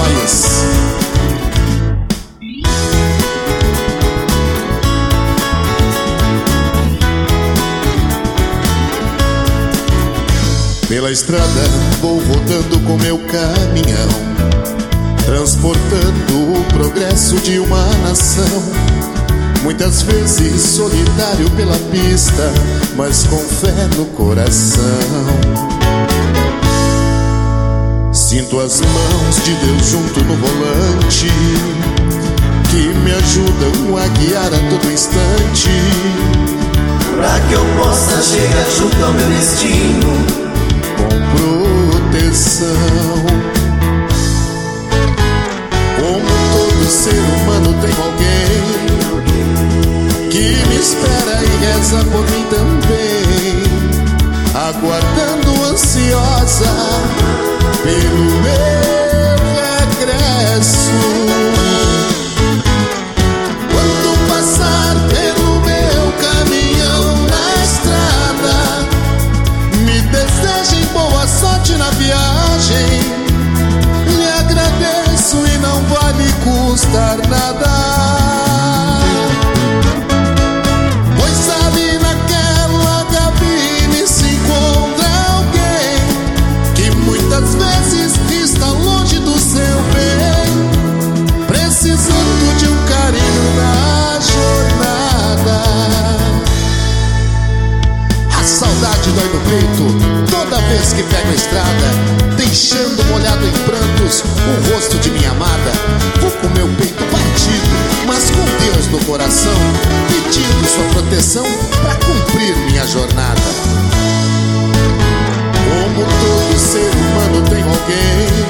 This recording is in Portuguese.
país. Pela estrada vou rodando com meu caminhão, transportando o progresso de uma nação. Muitas vezes solitário pela pista, mas com fé no coração. Sinto as mãos de Deus junto no volante, que me ajudam a guiar a todo instante, pra que eu possa chegar junto ao meu destino com proteção. Como todo ser humano tem alguém que me espera e reza por mim também, aguardando ansiosa pelo meu regresso. Quando passar pelo meu caminhão na estrada, me desejem boa sorte na viagem. Lhe agradeço e não vai me custar nada, pois ali naquela cabine se encontra alguém que muitas vezes está longe do seu bem, precisando de um carinho na jornada. A saudade dói no peito toda vez que pego a estrada, deixando molhado em prantos o rosto de minha amada. Vou com meu peito partido, mas com Deus no coração, pedindo sua proteção pra cumprir minha jornada. Como todo ser humano tem alguém